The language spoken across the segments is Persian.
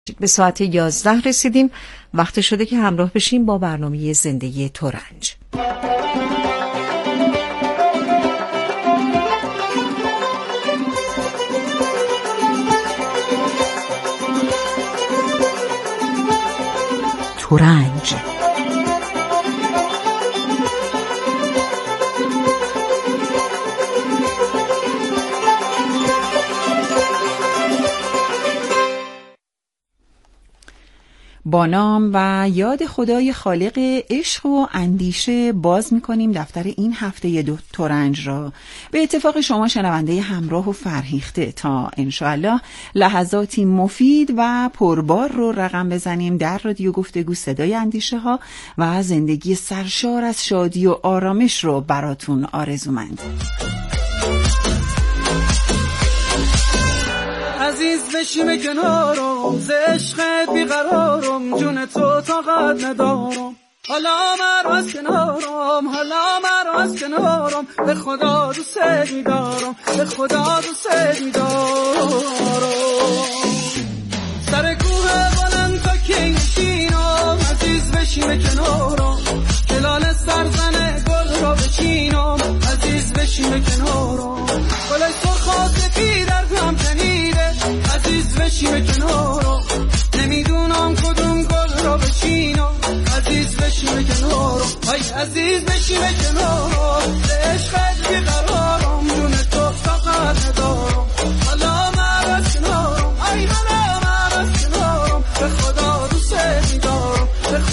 به ساعت 11 رسیدیم. وقت شده که همراه بشیم با برنامه زندگی ترنج. ترنج با نام و یاد خدای خالق عشق و اندیشه باز می‌کنیم دفتر این هفته ترنج را به اتفاق شما شنونده همراه و فرهیخته تا انشاءالله لحظاتی مفید و پربار رو رقم بزنیم در رادیو گفتگو صدای اندیشه ها و زندگی سرشار از شادی و آرامش رو براتون آرزومند. عزیز بشیم کنارم ز عشقت بیقرارم جون تو طاقت ندارم حالا مرا از کنارم به خدا دوست می‌دارم سر کوه بلند تا که نشینم عزیز بشیم کنارم جلال سرزن گل را بچینم عزیز بشیم کنارم گل سرخ سفید در هم تنیده عزیز بشیم کنارم نمیدونم کدوم گل را بچینم عزیز بشیم کنارم عزیز بشیم کنارم عشقت بیقرارم جون تو طاقت ندارم حالا من از کنارم حالا من از کنارم به خدا دوست می‌دارم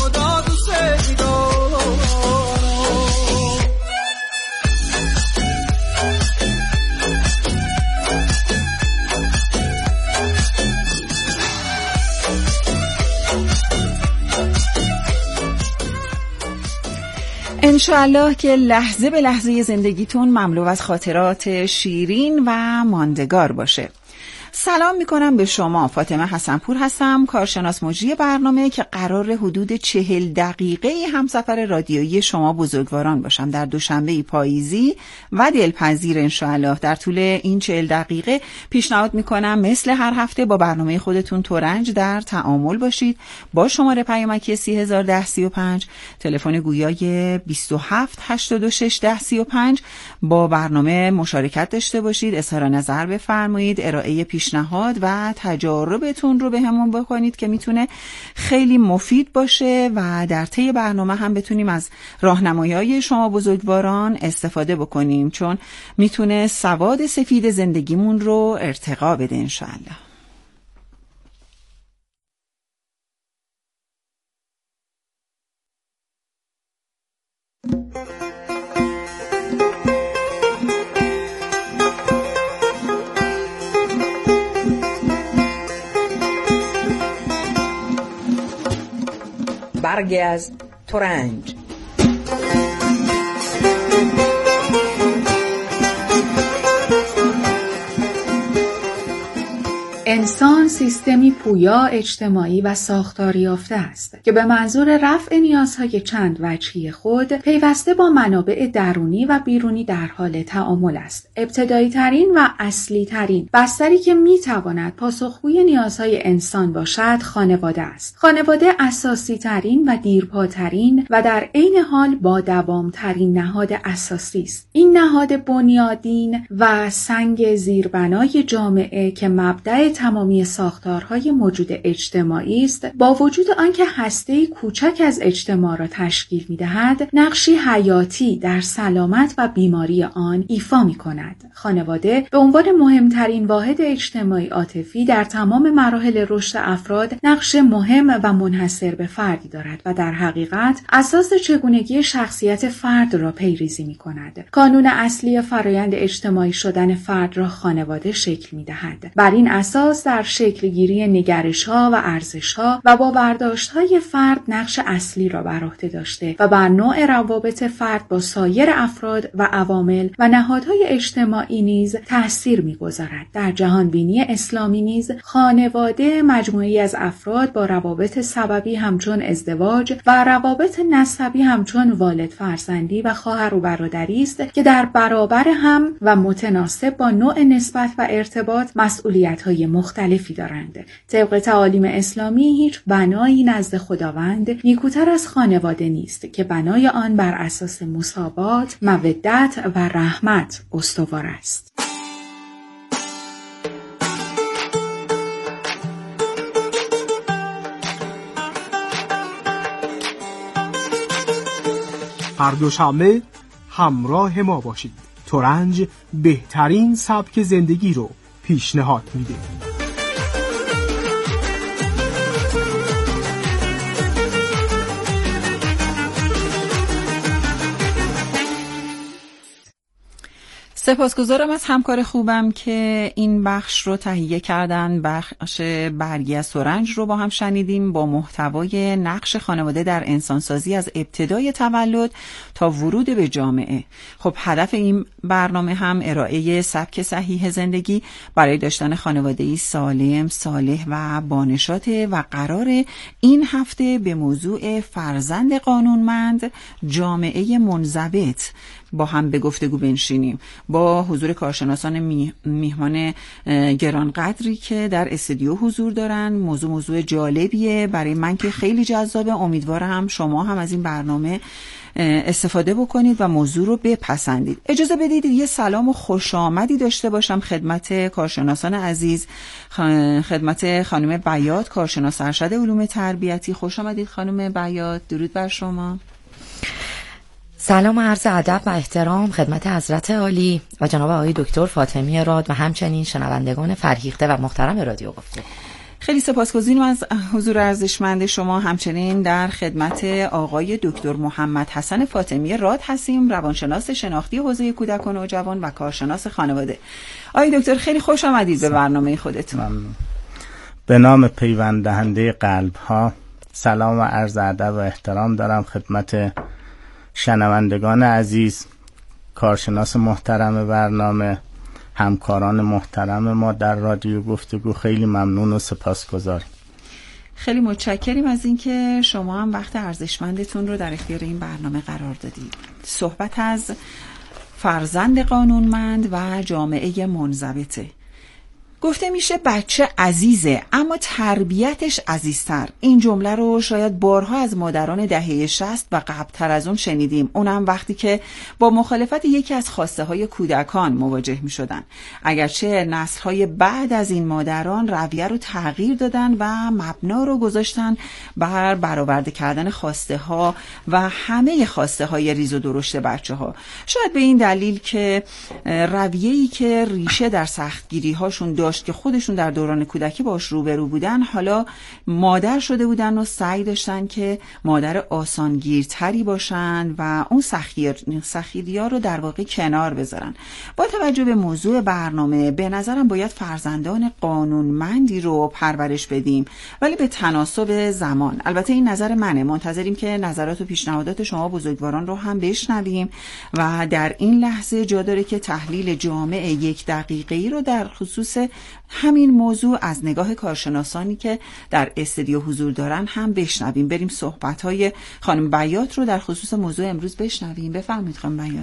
انشاءالله که لحظه به لحظه زندگیتون مملو از خاطرات شیرین و ماندگار باشه. سلام میکنم به شما. فاطمه حسنپور هستم، کارشناس مجری برنامه که قرار حدود 40 دقیقه همسفر رادیویی شما بزرگواران باشم در دوشنبه پاییزی و دلپذیر انشاءالله. در طول این 40 دقیقه پیشنهاد میکنم مثل هر هفته با برنامه خودتون ترنج در تعامل باشید. با شماره پیامکی 301035 تلفن گویای 27861035 با برنامه مشارکت داشته باشید، اظهار نظر بفرمایید، ارائه پیشنهاد و تجاربتون رو به همون بکنید که میتونه خیلی مفید باشه و در طی برنامه هم بتونیم از راهنمایی‌های شما بزرگواران استفاده بکنیم، چون میتونه سواد سفید زندگیمون رو ارتقا بده انشاءالله. برگی از ترنج. انسان سیستمی پویا، اجتماعی و ساختار یافته است که به منظور رفع نیازهای چند وجهی خود پیوسته با منابع درونی و بیرونی در حال تعامل است. ابتدایی ترین و اصلی ترین بستری که می تواند پاسخگوی نیازهای انسان باشد خانواده است. خانواده اساسی ترین و دیرپاترین و در عین حال با دوام ترین نهاد اساسی است. این نهاد بنیادین و سنگ زیربنای جامعه که مبدأ تمامی ساختارهای موجود اجتماعی است، با وجود آنکه هسته‌ای کوچک از اجتماع را تشکیل می‌دهد، نقشی حیاتی در سلامت و بیماری آن ایفا می‌کند. خانواده به عنوان مهمترین واحد اجتماعی عاطفی در تمام مراحل رشد افراد نقش مهم و منحصر به فردی دارد و در حقیقت اساس چگونگی شخصیت فرد را پیریزی می‌کند. کانون اصلی فرایند اجتماعی شدن فرد را خانواده شکل می‌دهد. بر این اساس در شکلگیری نگرش‌ها و ارزش‌ها و با برداشت‌های فرد نقش اصلی را بر عهده داشته و بر نوع روابط فرد با سایر افراد و عوامل و نهادهای اجتماعی نیز تأثیر می‌گذارد. در جهانبینی اسلامی نیز خانواده مجموعه‌ای از افراد با روابط سببی همچون ازدواج و روابط نسبی همچون والد فرزندی و خواهر و برادری است که در برابر هم و متناسب با نوع نسبت و ارتباط مسئولیت‌های مختلفی دارند. طبق تعالیم اسلامی هیچ بنایی نزد خداوند نیکوتر از خانواده نیست که بنای آن بر اساس مساوات، مودت و رحمت استوار است. هر دوشنبه همراه ما باشید. ترنج بهترین سبک زندگی رو پیشنهاد میده. سپاسگزارم از همکار خوبم که این بخش رو تهیه کردن. بخش برگی از ترنج رو با هم شنیدیم با محتوای نقش خانواده در انسانسازی از ابتدای تولد تا ورود به جامعه. خب هدف این برنامه هم ارائه سبک صحیح زندگی برای داشتن خانواده‌ای سالم، صالح و بانشاته و قرار این هفته به موضوع فرزند قانونمند، جامعه منضبط با هم به گفتگو بنشینیم با حضور کارشناسان میهمان گرانقدری که در استودیو حضور دارن. موضوع جالبیه برای من که خیلی جذابه. امیدوارم شما هم از این برنامه استفاده بکنید و موضوع رو بپسندید. اجازه بدید یه سلام و خوش آمدی داشته باشم خدمت کارشناسان عزیز، خدمت خانم بیات، کارشناس ارشد علوم تربیتی. خوش آمدید خانم بیات، درود بر شما. سلام و عرض ادب و احترام خدمت حضرت عالی و جناب آقای دکتر فاطمی راد و همچنین شنوندگان فرهیخته و محترم رادیو گفتگو. خیلی سپاسگزاریم از حضور ارزشمند شما. همچنین در خدمت آقای دکتر محمد حسن فاطمی راد هستیم، روانشناس شناختی حوزه کودک و نوجوان و کارشناس خانواده. آقای دکتر خیلی خوش آمدید به برنامه خودتون. ممنون. به نام پیوند دهنده قلب ها سلام و عرض ادب و احترام دارم خدمت شنوندگان عزیز، کارشناس محترم برنامه، همکاران محترم ما در رادیو گفتگو. خیلی ممنون و سپاسگزاریم. خیلی متشکریم از اینکه شما هم وقت ارزشمندتون رو در اختیار این برنامه قرار دادید. صحبت از فرزند قانونمند و جامعه منضبطه. گفته میشه بچه عزیزه اما تربیتش عزیزتر. این جمله رو شاید بارها از مادران دهه 60 و قبلتر از اون شنیدیم، اونم وقتی که با مخالفت یکی از خواسته های کودکان مواجه میشدن. اگرچه نسل های بعد از این مادران رویه رو تغییر دادن و مبنا رو گذاشتن بر برآورده کردن خواسته ها و همه خواسته های ریز و درشت بچه ها. شاید به این دلیل که رویه‌ای که ریشه در سختگیری هاشون داشت که خودشون در دوران کودکی باش روبرو بودن، حالا مادر شده بودن و سعی داشتن که مادر آسانگیرتری باشن و اون سختگیری‌ها رو در واقع کنار بذارن. با توجه به موضوع برنامه به نظرم باید فرزندان قانونمندی رو پرورش بدیم، ولی به تناسب زمان. البته این نظر منه، منتظریم که نظرات و پیشنهادات شما بزرگواران رو هم بشنویم و در این لحظه جا داره که تحلیل جامع 1 دقیقه‌ای رو در خصوص همین موضوع از نگاه کارشناسانی که در استودیو حضور دارن هم بشنویم. بریم صحبت‌های خانم بیات رو در خصوص موضوع امروز بشنویم. بفرمایید خانم بیات.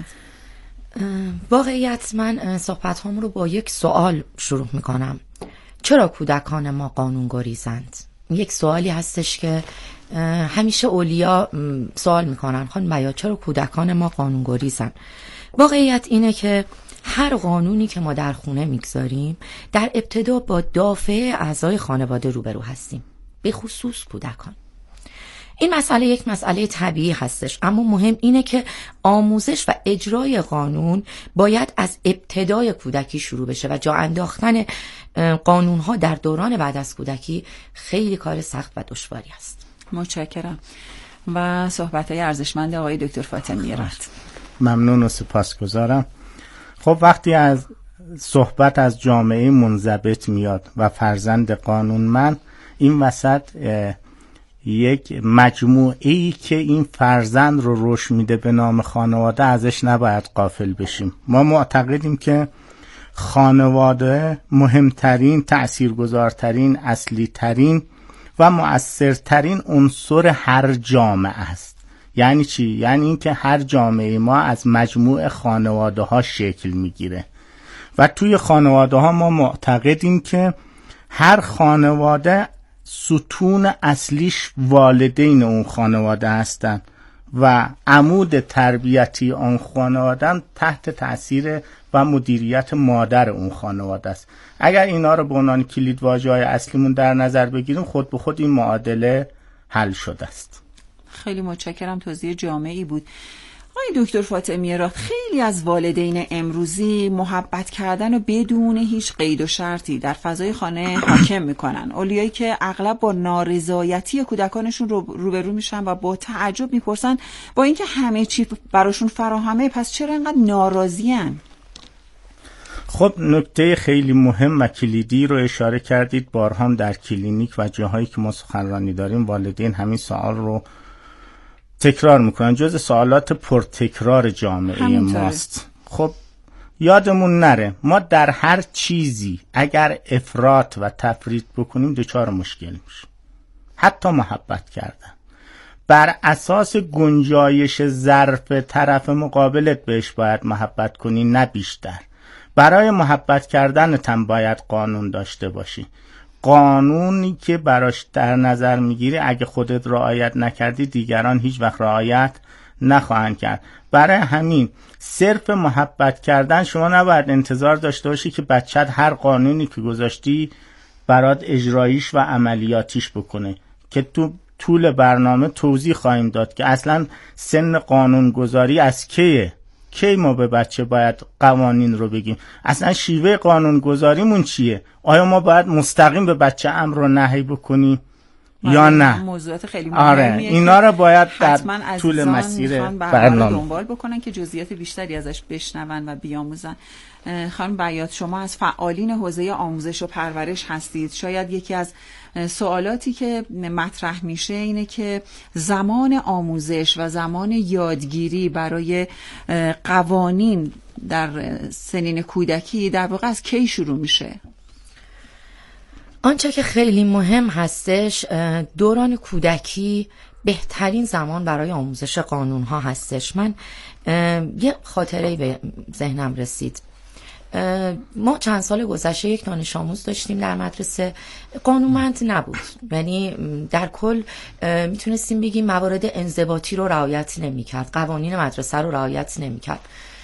واقعیت من صحبت‌هام رو با یک سوال شروع می‌کنم. چرا کودکان ما قانون گریزند؟ یک سوالی هستش که همیشه اولیا سوال می‌کنن، خانم بیات چرا کودکان ما قانون گریزند؟ واقعیت اینه که هر قانونی که ما در خونه میگذاریم در ابتدا با دافع اعضای خانواده روبرو هستیم، به خصوص کودکان. این مسئله یک مسئله طبیعی هستش، اما مهم اینه که آموزش و اجرای قانون باید از ابتدای کودکی شروع بشه و جا انداختن قانونها در دوران بعد از کودکی خیلی کار سخت و دشواری است. متشکرم. و صحبت‌های ارزشمند آقای دکتر فاطمی راد. ممنون و سپاسگزارم. خب وقتی از صحبت از جامعه منضبط میاد و فرزند قانونمند، این وسط یک مجموعه‌ای که این فرزند رو رشد میده به نام خانواده ازش نباید غافل بشیم. ما معتقدیم که خانواده مهمترین، تأثیرگذارترین، اصلیترین و مؤثرترین عنصر هر جامعه است. یعنی چی؟ یعنی این که هر جامعه ما از مجموع خانواده ها شکل میگیره و توی خانواده ها ما معتقدیم که هر خانواده ستون اصلیش والدین اون خانواده هستن و عمود تربیتی اون خانواده تحت تأثیر و مدیریت مادر اون خانواده است. اگر اینا رو به عنوان کلید واژه‌های اصلیمون در نظر بگیریم، خود به خود این معادله حل شده است. خیلی متشکرم، توضیح جامعی بود. آقای دکتر فاطمی راه، خیلی از والدین امروزی محبت کردن و بدون هیچ قید و شرطی در فضای خانه حاکم میکنن. اولیایی که اغلب با نارضایتی کودکانشون روبرو میشن و با تعجب میپرسن با اینکه همه چی براشون فراهمه پس چرا اینقدر ناراضیان؟ خب نکته خیلی مهم و کلیدی رو اشاره کردید. بارها هم در کلینیک و جاهایی که ما سخنرانی داریم والدین همین سوال رو تکرار میکنن، جز سوالات پرتکرار جامعه ماست. خب یادمون نره ما در هر چیزی اگر افراط و تفریط بکنیم دچار مشکل میشیم. حتی محبت کردن بر اساس گنجایش ظرف طرف مقابلت بهش باید محبت کنی، نه بیشتر. برای محبت کردنت هم باید قانون داشته باشی. قانونی که براش در نظر میگیری اگه خودت رعایت نکردی دیگران هیچ وقت رعایت نخواهند کرد. برای همین صرف محبت کردن شما نباید انتظار داشته باشی که بچت هر قانونی که گذاشتی برات اجراییش و عملیاتیش بکنه، که تو طول برنامه توضیح خواهیم داد که اصلا سن قانون گذاری از کی ما به بچه باید قوانین رو بگیم، اصلا شیوه قانون گذاریمون چیه، آیا ما باید مستقیم به بچه امر و نهی بکنیم یا نه. موضوعات خیلی مهمیه اینا رو باید در طول مسیر برنامه دنبال بکنن که جزئیات بیشتری ازش بشنون و بیاموزن. خانم بیات، شما از فعالین حوزه آموزش و پرورش هستید. شاید یکی از سوالاتی که مطرح میشه اینه که زمان آموزش و زمان یادگیری برای قوانین در سنین کودکی در واقع از کی شروع میشه؟ آنچه که خیلی مهم هستش، دوران کودکی بهترین زمان برای آموزش قانون ها هستش. من یه خاطره به ذهنم رسید. ما چند سال گذشته یک دانش آموز داشتیم در مدرسه، قانونمند نبود، یعنی در کل میتونستیم بگیم موارد انضباطی رو رعایت نمی‌کرد، قوانین مدرسه رو رعایت نمی‌کرد.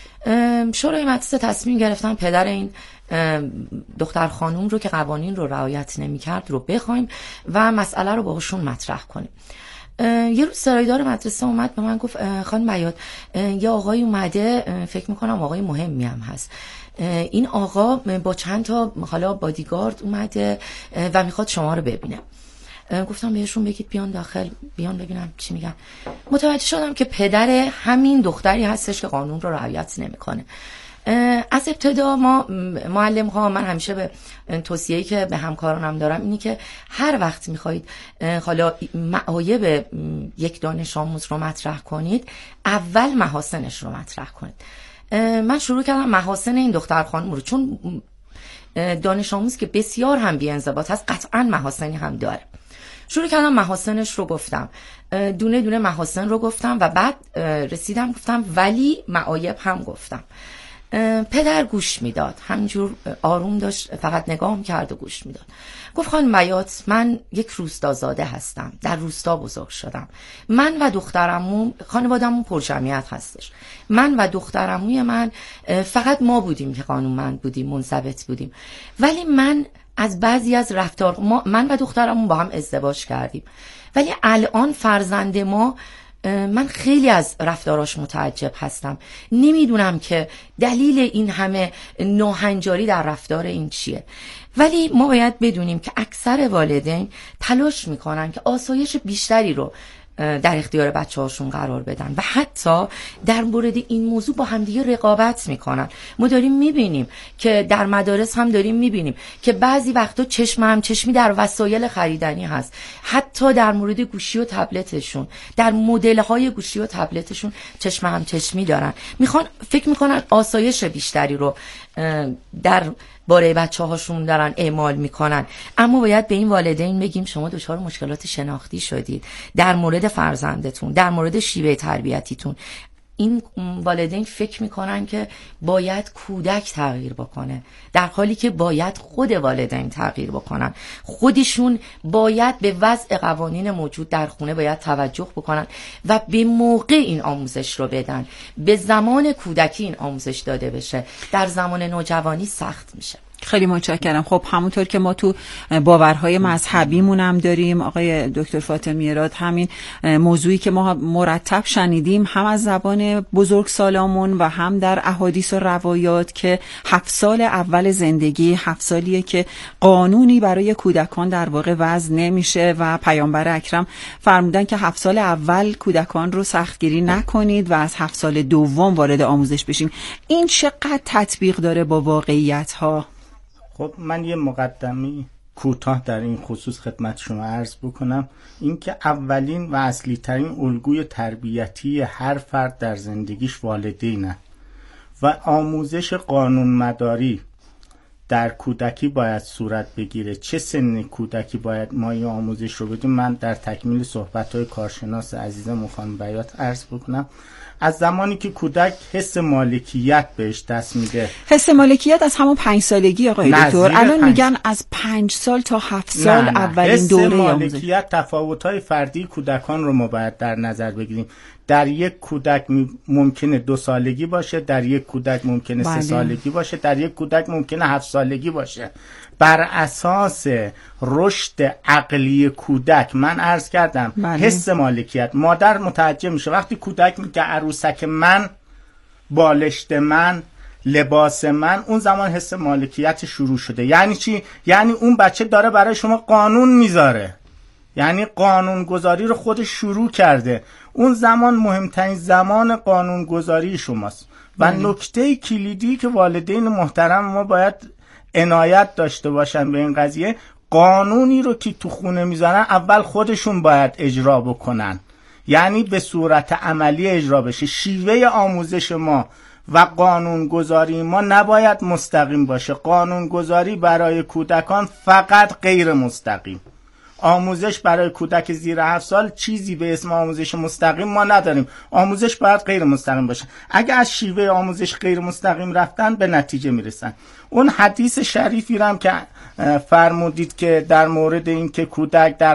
شورای مدرسه تصمیم گرفتن پدر این دختر خانوم رو که قوانین رو رعایت نمی‌کرد رو بخوایم و مسئله رو باهاشون مطرح کنیم. یه روز سرایدار مدرسه اومد به من گفت خانم بیات، یه آقای اومده، فکر میکنم آقای مهمی هم هست، این آقا با چند تا حالا بادیگارد اومده و میخواد شما رو ببینه. گفتم بهشون بگید بیان داخل، بیان ببینم چی میگن. متوجه شدم که پدر همین دختری هستش که قانون رو رعایت نمیکنه. از ابتدا ما معلم ها، من همیشه به توصیه‌ای که به همکارانم دارم اینی که هر وقت میخواید حالا معایب یک دانش آموز رو مطرح کنید، اول محاسنش رو مطرح کنید. من شروع کردم محاسن این دختر خانم رو، چون دانش آموز که بسیار هم بی‌انضباط هست قطعا محاسنی هم داره. شروع کردم محاسنش رو گفتم، دونه دونه محاسن رو گفتم و بعد رسیدم گفتم ولی معایب هم گفتم. پدر گوش میداد، همینجور آروم داشت، فقط نگاه کرد و گوش میداد. گفت خانم بیات، من یک روستازاده هستم، در روستا بزرگ شدم. من و دخترعموم، خانواده‌مون پرجمعیت هستش، من و دخترعموی من فقط ما بودیم که قانونمند بودیم، منضبط بودیم. ولی من از بعضی از رفتار، من و دخترعموم با هم ازدواج کردیم، ولی الان فرزند ما، من خیلی از رفتاراش متعجب هستم، نمیدونم که دلیل این همه ناهنجاری در رفتار این چیه. ولی ما باید بدونیم که اکثر والدین تلاش میکنن که آسایش بیشتری رو در اختیار بچه هاشون قرار بدن و حتی در مورد این موضوع با همدیگه رقابت میکنن. ما داریم میبینیم که در مدارس هم داریم میبینیم که بعضی وقتا چشم هم چشمی در وسایل خریدنی هست، حتی در مورد گوشی و تبلتشون، در مدل های گوشی و تبلتشون چشم هم چشمی دارن، فکر میکنن آسایش بیشتری رو در باره بچه هاشون دارن اعمال میکنن. اما باید به این والدین بگیم شما دچار مشکلات شناختی شدید در مورد فرزندتون، در مورد شیوه تربیتیتون. این والدین فکر میکنن که باید کودک تغییر بکنه، در حالی که باید خود والدین تغییر بکنن. خودشون باید به وضع قوانین موجود در خونه باید توجه بکنن و به موقع این آموزش رو بدن. به زمان کودکی این آموزش داده بشه، در زمان نوجوانی سخت میشه. خیلی متشکرم. خب همونطور که ما تو باورهای مذهبیمون هم داریم آقای دکتر فاطمی اراد، همین موضوعی که ما مرتب شنیدیم هم از زبان بزرگسالامون و هم در احادیث و روایات که 7 سال اول زندگی 7 سالیه که قانونی برای کودکان در واقع وضع نمیشه و پیامبر اکرم فرمودن که 7 سال اول کودکان رو سختگیری نکنید و از 7 سال دوم وارد آموزش بشین. این چقدر تطبیق داره با واقعیت ها؟ خب من یه مقدمه کوتاه در این خصوص خدمت شما عرض بکنم. اینکه اولین و اصلی ترین الگوی تربیتی هر فرد در زندگیش والدینه و آموزش قانونمداری در کودکی باید صورت بگیره. چه سن کودکی باید ما این آموزش رو بدیم؟ من در تکمیل صحبت‌های کارشناس عزیزم خانم بیات عرض بکنم. از زمانی که کودک حس مالکیت بهش دست میده، حس مالکیت از همون 5 سالگی آقای دکتر، الان میگن از 5 سال تا 7 سال نه. اولین دوره حس آموزش. مالکیت تفاوت‌های فردی کودکان رو ما باید در نظر بگیریم. در یک کودک ممکنه 2 سالگی باشه، در یک کودک ممکنه 3 سالگی باشه، در یک کودک ممکنه 7 سالگی باشه. بر اساس رشد عقلی کودک من عرض کردم حس مالکیت. مادر متوجه میشه وقتی کودک میگه عروسک من، بالشت من، لباس من، اون زمان حس مالکیت شروع شده. یعنی چی؟ یعنی اون بچه داره برای شما قانون میذاره، یعنی قانون گذاری رو خودش شروع کرده. اون زمان مهمترین زمان قانون گذاری شماست. و نکته کلیدی که والدین محترم ما باید عنایت داشته باشن به این قضیه، قانونی رو که تو خونه میذارن اول خودشون باید اجرا بکنن، یعنی به صورت عملی اجرا بشه. شیوه آموزش ما و قانونگذاری ما نباید مستقیم باشه. قانونگذاری برای کودکان فقط غیر مستقیم. آموزش برای کودک زیر 7 سال چیزی به اسم آموزش مستقیم ما نداریم. آموزش باید غیر مستقیم باشه. اگه از شیوه آموزش غیر مستقیم رفتن به نتیجه میرسن. اون حدیث شریفی رو هم که فرمودید که در مورد این که کودک در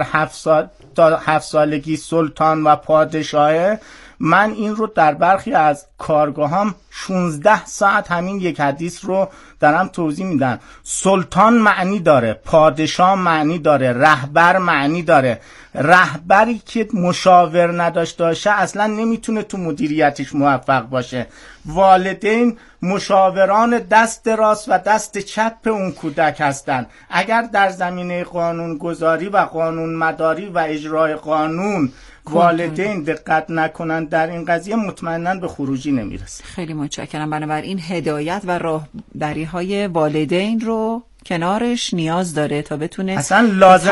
7 سالگی سلطان و پادشاهه، من این رو در برخی از کارگاهام 16 ساعت همین یک حدیث رو دارم توضیح میدم. سلطان معنی داره، پادشاه معنی داره، رهبر معنی داره. رهبری که مشاور نداشته باشه اصلا نمیتونه تو مدیریتش موفق باشه. والدین مشاوران دست راست و دست چپ اون کودک هستن. اگر در زمینه قانون گذاری و قانون مداری و اجرای قانون والدین دقت نکنن در این قضیه، مطمئناً به خروجی نمیرسه. خیلی متشکرم. بنابراین هدایت و راهبری‌های والدین رو کنارش نیاز داره تا بتونه اصلا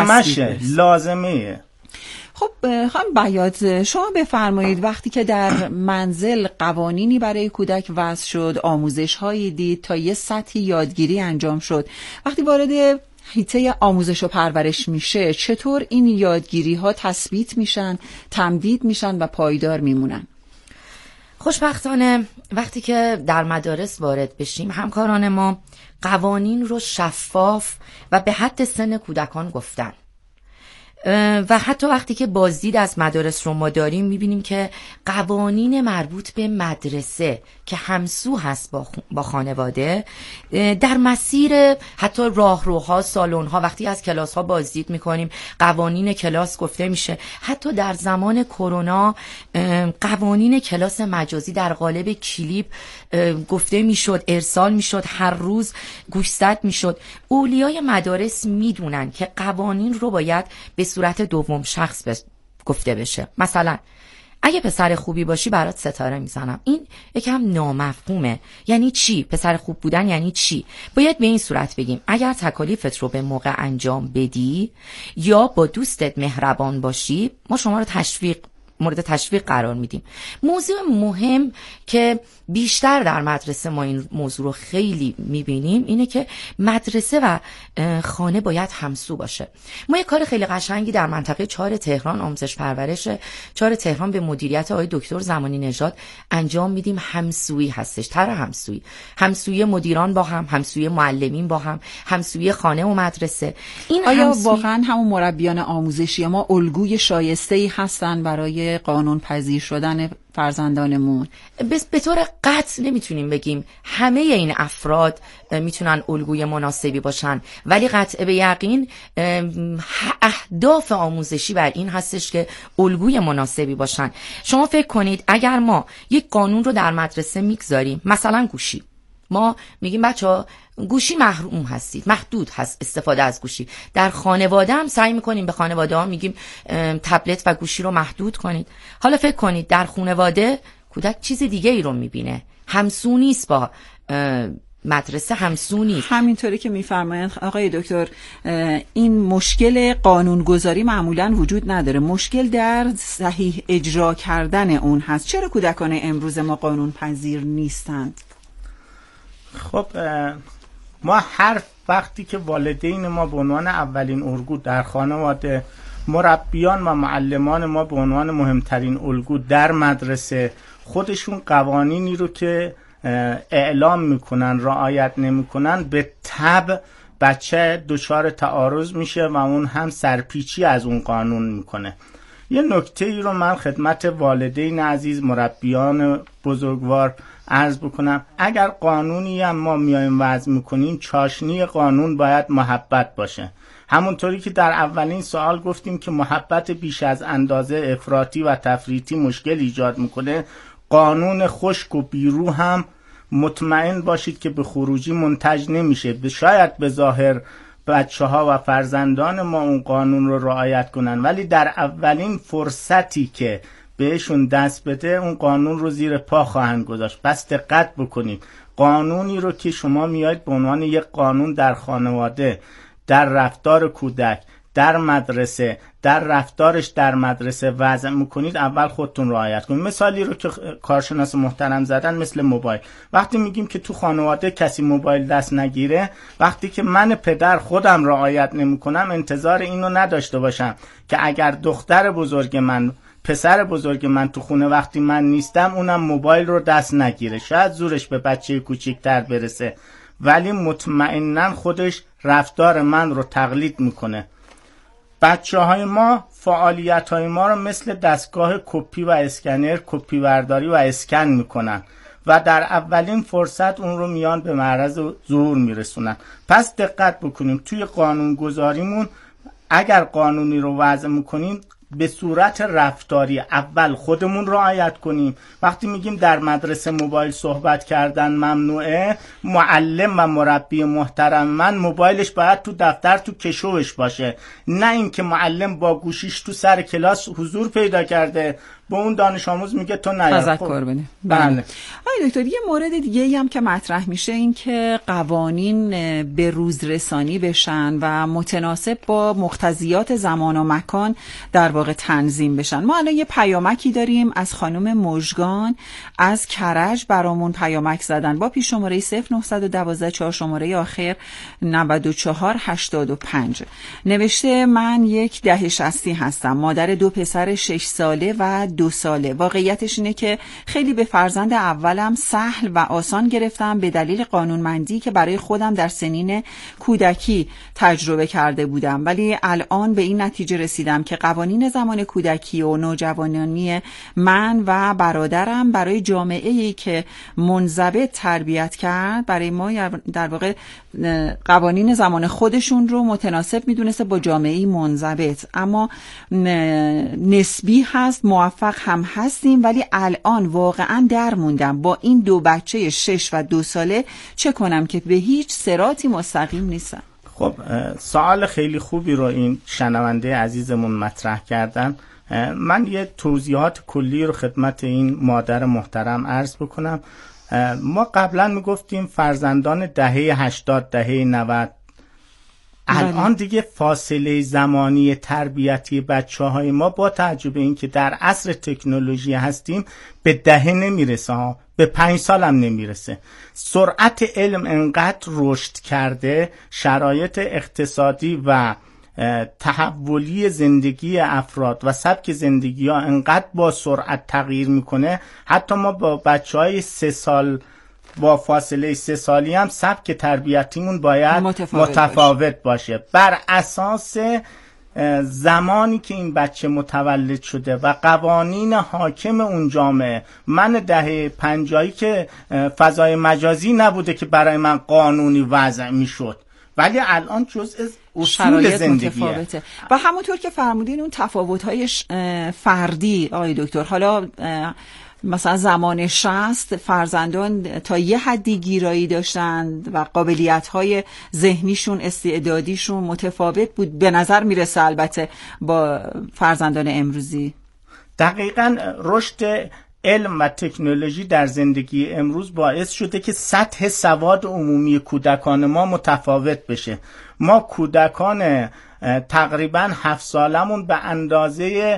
لازمه. خب خانم بیات، شما بفرمایید وقتی که در منزل قوانینی برای کودک وضع شد، آموزش‌هایی دید، تا یه سطحی یادگیری انجام شد، وقتی وارد حیطه آموزش و پرورش میشه، چطور این یادگیری ها تثبیت میشن، تمدید میشن و پایدار میمونن؟ خوشبختانه وقتی که در مدارس وارد بشیم، همکاران ما قوانین رو شفاف و به حد سن کودکان گفتن و حتی وقتی که بازدید از مدارس رو ما داریم میبینیم که قوانین مربوط به مدرسه که همسو هست با خانواده، در مسیر حتی راهروها، سالن‌ها، وقتی از کلاس‌ها بازدید میکنیم قوانین کلاس گفته میشه. حتی در زمان کرونا قوانین کلاس مجازی در قالب کلیپ گفته میشد، ارسال میشد، هر روز گوشزد میشد. اولیای مدارس میدونن که قوانین رو باید به صورت دوم شخص گفته بشه. مثلا اگه پسر خوبی باشی برات ستاره میزنم. این یکم نامفهومه. یعنی چی؟ پسر خوب بودن یعنی چی؟ باید به این صورت بگیم اگر تکالیفت رو به موقع انجام بدی یا با دوستت مهربان باشی، ما شما رو تشویق مورد تشویق قرار میدیم. موضوع مهم که بیشتر در مدرسه ما این موضوع رو خیلی میبینیم اینه که مدرسه و خانه باید همسو باشه. ما یه کار خیلی قشنگی در منطقه 4 تهران، آموزش پرورش 4 تهران به مدیریت آقای دکتر زمانی نژاد انجام میدیم. همسویی هستش، طرح همسویی مدیران با هم، همسویی معلمین با هم، همسویی خانه و مدرسه. این آیا واقعا همون مربیان آموزشی ما الگوی شایسته‌ای هستن برای قانون پذیر شدن فرزندانمون؟ به طور قطع نمیتونیم بگیم همه این افراد میتونن الگوی مناسبی باشن، ولی قطع به یقین اهداف آموزشی بر این هستش که الگوی مناسبی باشن. شما فکر کنید اگر ما یک قانون رو در مدرسه میگذاریم، مثلا گوشی، ما میگیم بچه‌ها گوشی محروم هستید، محدود هست استفاده از گوشی. در خانواده هم سعی میکنیم به خانواده ها میگیم تبلت و گوشی رو محدود کنید. حالا فکر کنید در خانواده کودک چیز دیگه ای رو میبینه، همسو نیست با مدرسه، همسو نیست. همینطوری که میفرمایند آقای دکتر، این مشکل قانونگذاری معمولا وجود نداره، مشکل در صحیح اجرا کردن اون هست. چرا کودکان امروز ما قانون پذیر نیستند؟ خب ما هر وقتی که والدین ما به عنوان اولین الگو در خانواده، مربیان و معلمان ما به عنوان مهمترین الگو در مدرسه، خودشون قوانینی رو که اعلام میکنن رعایت نمیکنن، به تبع بچه دچار تعارض میشه و اون هم سرپیچی از اون قانون میکنه. یه نکته ای رو من خدمت والدین عزیز، مربیان بزرگوار عرض بکنم. اگر قانونی هم ما میایم وضع میکنیم، چاشنی قانون باید محبت باشه. همونطوری که در اولین سوال گفتیم که محبت بیش از اندازه افراطی و تفریطی مشکل ایجاد میکنه، قانون خشک و بیرو هم مطمئن باشید که به خروجی منتج نمیشه. شاید به ظاهر بچه ها و فرزندان ما اون قانون رو رعایت کنن، ولی در اولین فرصتی که بهشون دست بده اون قانون رو زیر پا خواهند گذاشت. بس دقت بکنید، قانونی رو که شما میایید به عنوان یک قانون در خانواده، در رفتار کودک، در مدرسه، در رفتارش در مدرسه وضع میکنید، اول خودتون رعایت کنید. مثالی رو که کارشناس محترم زدن مثل موبایل، وقتی میگیم که تو خانواده کسی موبایل دست نگیره، وقتی که من پدر خودم رعایت نمیکنم انتظار اینو نداشته باشم که اگر دختر بزرگ من، پسر بزرگ من تو خونه وقتی من نیستم اونم موبایل رو دست نگیره. شاید زورش به بچه کوچیک‌تر برسه، ولی مطمئناً خودش رفتار من رو تقلید میکنه. بچه های ما فعالیت های ما رو مثل دستگاه کپی و اسکنر کپی برداری و اسکن میکنن و در اولین فرصت اون رو میان به معرض ظهور میرسونن. پس دقت بکنیم توی قانون گذاریمون اگر قانونی رو وضع میکنیم به صورت رفتاری اول خودمون رعایت کنیم. وقتی میگیم در مدرسه موبایل صحبت کردن ممنوعه، معلم و مربی محترم من موبایلش باید تو دفتر تو کشوش باشه، نه اینکه معلم با گوشیش تو سر کلاس حضور پیدا کرده به اون دانش آموز میگه تو نیار. تذکر بده. بله. آقای دکتر، یه مورد دیگه ای هم که مطرح میشه این که قوانین به روز رسانی بشن و متناسب با مقتضیات زمان و مکان در واقع تنظیم بشن. ما الان یه پیامکی داریم از خانم مژگان از کرج، برامون پیامک زدن با پیش شماره 0912 4 شماره آخر 9485. نوشته من یک دهه 60 هستم، مادر 2 پسر 6 ساله و 2 ساله. واقعیتش اینه که خیلی به فرزند اولم سهل و آسان گرفتم به دلیل قانونمندی که برای خودم در سنین کودکی تجربه کرده بودم، ولی الان به این نتیجه رسیدم که قوانین زمان کودکی و نوجوانی من و برادرم برای جامعه‌ای که منضبط تربیت کرد، برای ما در واقع قوانین زمان خودشون رو متناسب میدونسته با جامعه‌ای منضبط، اما نسبی هست، موفق هم هستیم، ولی الان واقعا در موندم با این 2 بچه 6 و 2 ساله چه کنم که به هیچ صراطی مستقیم نیستم. خب سوال خیلی خوبی رو این شنونده عزیزمون مطرح کردن. من یه توضیحات کلی رو خدمت این مادر محترم عرض بکنم. ما قبلا میگفتیم فرزندان دهه 80 دهه 90 الان دیگه فاصله زمانی تربیتی بچه‌های ما با توجه به اینکه در عصر تکنولوژی هستیم به دهه نمیرسه، به 5 سال هم نمیرسه. سرعت علم انقدر رشد کرده، شرایط اقتصادی و تحولی زندگی افراد و سبک زندگی ها انقدر با سرعت تغییر میکنه، حتی ما با بچه‌های 3 سال با فاصله 3 سالی هم سبک تربیتیمون باید متفاوت باشه بر اساس زمانی که این بچه متولد شده و قوانین حاکم اون جامعه. من دهه 50 که فضای مجازی نبوده که برای من قانونی وضع میشد، ولی الان جزء اصول زندگیه. و همونطور که فرمودین اون تفاوت‌های فردی آقای دکتر، حالا مثلا زمان 60 فرزندان تا یه حدی گیرایی داشتند و قابلیت‌های ذهنیشون، استعدادیشون متفاوت بود، به نظر میرسه البته با فرزندان امروزی. دقیقاً رشد علم و تکنولوژی در زندگی امروز باعث شده که سطح سواد عمومی کودکان ما متفاوت بشه. ما کودکان تقریباً 7 سالمون به اندازه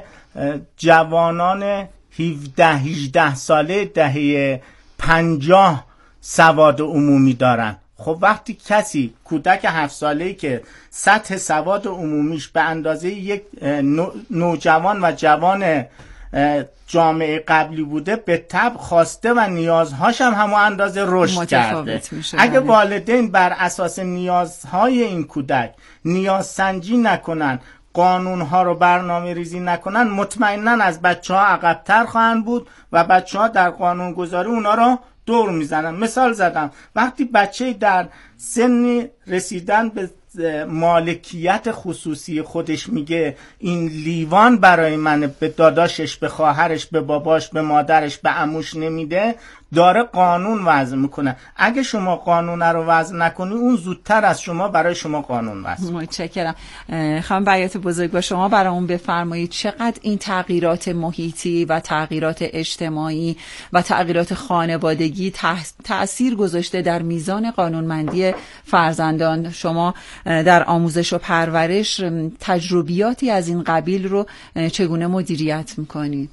جوانان 17-18 ساله دهه 50 سواد عمومی دارن. خب وقتی کسی کودک 7 ساله‌ای که سطح سواد عمومیش به اندازه یک نوجوان و جوان جامعه قبلی بوده، به طبع خواسته و نیازهاش هم همون اندازه رشد کرده. اگه والدین بر اساس نیازهای این کودک نیاز سنجی نکنن، قانونها رو برنامه ریزی نکنن، مطمئناً از بچه‌ها عقب‌تر خواهند بود و بچه‌ها در قانون گذاری اونا رو دور میزنن. مثال زدم، وقتی بچه در سن رسیدن به مالکیت خصوصی خودش میگه این لیوان برای من، به داداشش، به خواهرش، به باباش، به مادرش، به عموش نمیده، داره قانون وضع میکنه. اگه شما قانون رو وضع نکنی، اون زودتر از شما برای شما قانون وضع. متشکرم. خانم بیات بزرگ، با شما برامون بفرمایید چقدر این تغییرات محیطی و تغییرات اجتماعی و تغییرات خانوادگی تأثیر گذاشته در میزان قانونمندی فرزندان. شما در آموزش و پرورش تجربیاتی از این قبیل رو چگونه مدیریت میکنید؟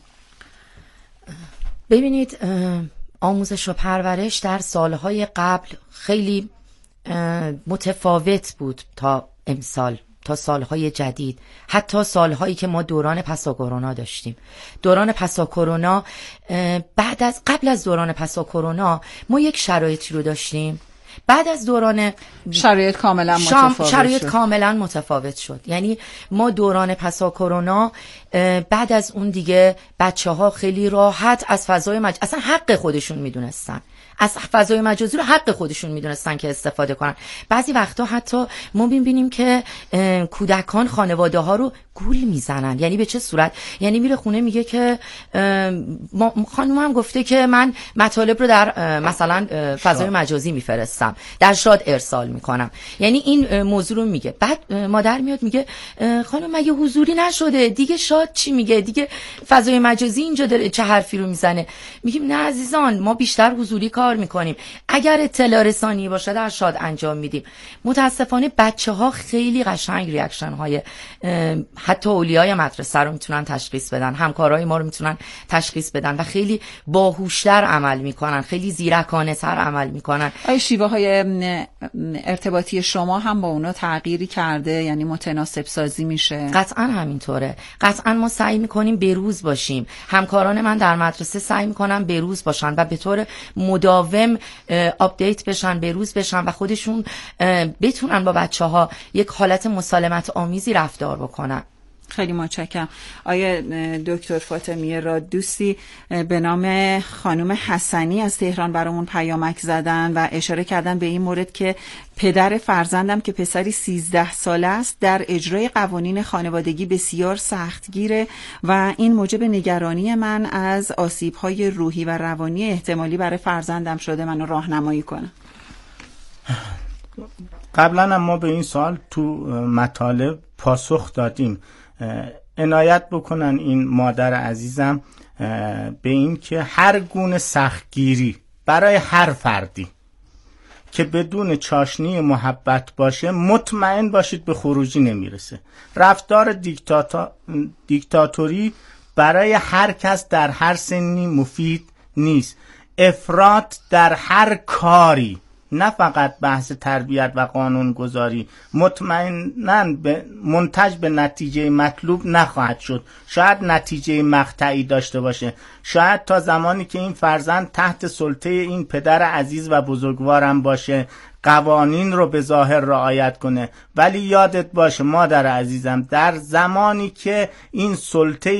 ببینید، آموزش و پرورش در سالهای قبل خیلی متفاوت بود تا امسال، تا سالهای جدید، حتی سالهایی که ما دوران پسا کرونا داشتیم. دوران پسا کرونا قبل از دوران پسا کرونا ما یک شرایطی رو داشتیم، بعد از دوران شرایط کاملا متفاوت شد. یعنی ما دوران پسا کرونا بعد از اون دیگه بچه‌ها خیلی راحت از فضای اصلا حق خودشون میدونستن، از فضای مجازی رو حق خودشون میدونستن که استفاده کنن. بعضی وقتا حتی ما میبینیم که کودکان خانواده ها رو گول میزنن. یعنی به چه صورت؟ یعنی میره خونه میگه که خانم هم گفته که من مطالب رو در مثلا فضای مجازی میفرستم، در شاد ارسال میکنم. یعنی این موضوع رو میگه. بعد مادر میاد میگه خانم مگه حضوری نشده دیگه، شاد چی میگه دیگه، فضای مجازی اینجا داره چه حرفی رو میزنه؟ میگیم نه عزیزان، ما بیشتر حضوری کار میکنیم، اگر اطلاع رسانی باشه در شاد انجام میدیم. متاسفانه بچه‌ها خیلی قشنگ ریاکشن های حتی اولیای مدرسه رو میتونن تشخیص بدن، همکارای ما رو میتونن تشخیص بدن و خیلی باهوشتر عمل میکنن، خیلی زیرکانه تر عمل میکنن. آیا شیوه های ارتباطی شما هم با اونا تغییری کرده؟ یعنی متناسب سازی میشه؟ قطعا همینطوره. قطعا ما سعی میکنیم بروز باشیم، همکاران من در مدرسه سعی میکنن بروز باشن و به طور مداوم آپدیت بشن، بروز بشن و خودشون بتونن با بچه‌ها یک حالت مسالمت آمیزی رفتار بکنن. خیلی متشکرم. آیا دکتر فاطمیه را دوستی به نام خانم حسنی از تهران برامون پیامک زدن و اشاره کردن به این مورد که پدر فرزندم که پسری 13 ساله است در اجرای قوانین خانوادگی بسیار سختگیره و این موجب نگرانی من از آسیب‌های روحی و روانی احتمالی برای فرزندم شده، منو راهنمایی کنه. قبلا هم ما به این سوال تو مطالب پاسخ دادیم. عنایت بکنن این مادر عزیزم به این که هر گونه سختگیری برای هر فردی که بدون چاشنی محبت باشه مطمئن باشید به خروجی نمیرسه. رفتار دیکتاتوری برای هر کس در هر سنی مفید نیست. افراط در هر کاری، نه فقط بحث تربیت و قانون گذاری، مطمئناً منتج به نتیجه مطلوب نخواهد شد. شاید نتیجه مقطعی داشته باشه، شاید تا زمانی که این فرزند تحت سلطه این پدر عزیز و بزرگوارم باشه قوانین رو به ظاهر رعایت کنه. ولی یادت باشه مادر عزیزم، در زمانی که این سلطه